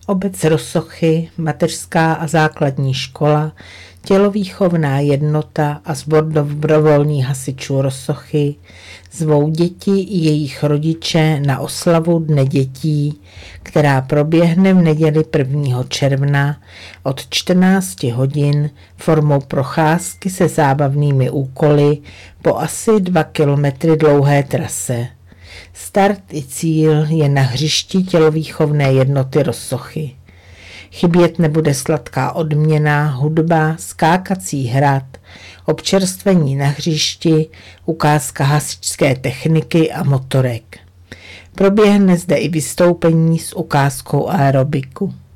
Obec Rossochy, mateřská a základní škola, tělovýchovná jednota a sbor dobrovolných hasičů Rossochy zvou děti i jejich rodiče na oslavu Dne dětí, která proběhne v neděli 1. června od 14 hodin formou procházky se zábavnými úkoly po asi 2 kilometry dlouhé trase. Start i cíl je na hřišti tělovýchovné jednoty Rossochy. Chybět nebude sladká odměna, hudba, skákací hrad, občerstvení na hřišti, ukázka hasičské techniky a motorek. Proběhne zde i vystoupení s ukázkou aerobiku.